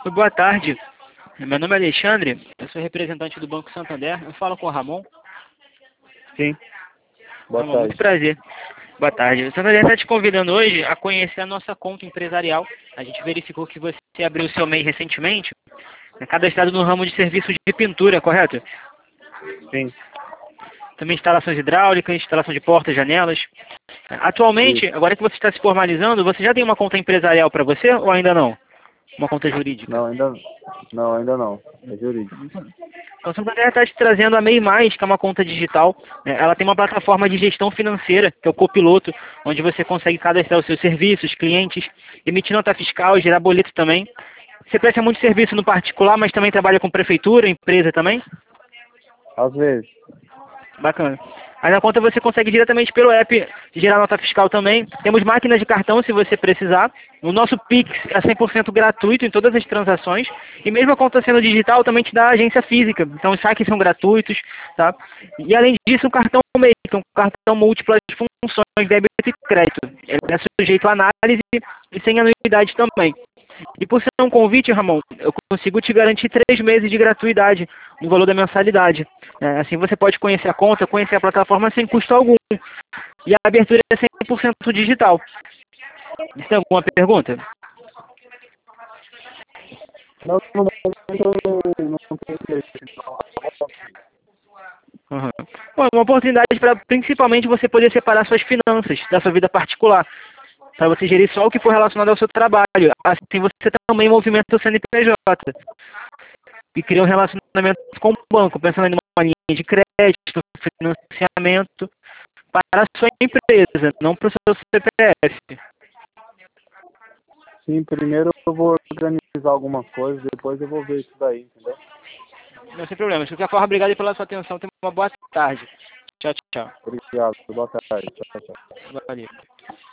Boa tarde. Meu nome é Alexandre, eu sou representante do Banco Santander. Eu falo com o Ramon. Sim. Boa Ramon, muito tarde. prazer. Boa tarde. O Santander está te convidando hoje a conhecer a nossa conta empresarial. A gente verificou que você abriu o seu MEI recentemente, cadastrado no ramo de serviços de pintura, correto? Sim. Também instalações hidráulicas, instalação de portas, janelas. Atualmente, Isso. agora que você está se formalizando, você já tem uma conta empresarial para você ou ainda não? Uma conta jurídica? Não, ainda não. É jurídico. Então, a Santander está te trazendo a MEI+, que é uma conta digital. Ela tem uma plataforma de gestão financeira, que é o Copiloto, onde você consegue cadastrar os seus serviços, clientes, emitir nota fiscal, gerar boleto também. Você presta muito serviço no particular, mas também trabalha com prefeitura, empresa também? Às vezes. Bacana. Aí na conta você consegue diretamente pelo app gerar nota fiscal também. Temos máquinas de cartão se você precisar. O nosso Pix é 100% gratuito em todas as transações. E mesmo a conta sendo digital também te dá agência física. Então os saques são gratuitos, tá? E além disso, o cartão MEI, que é um cartão múltiplas funções, débito e crédito. Ele é sujeito a análise e sem anuidade também. E por ser um convite, Ramon, eu consigo te garantir 3 meses de gratuidade no valor da mensalidade. Assim você pode conhecer a conta, conhecer a plataforma sem custo algum. E a abertura é 100% digital. Você tem alguma pergunta? Não, no momento eu não tenho interesse. Uhum. Bom, é uma oportunidade para principalmente você poder separar suas finanças da sua vida particular. Para você gerir só o que for relacionado ao seu trabalho. Assim você também movimenta o CNPJ. E cria um relacionamento com o banco, pensando em uma linha de crédito, financiamento para a sua empresa, não para o seu CPF. Sim, primeiro eu vou organizar algumas coisas, depois eu vou ver isso daí, entendeu? Não tem problema. De qualquer forma, obrigado pela sua atenção. Tenha uma boa tarde. Tchau, tchau. Obrigado. Boa tarde. Tchau, tchau. Valeu.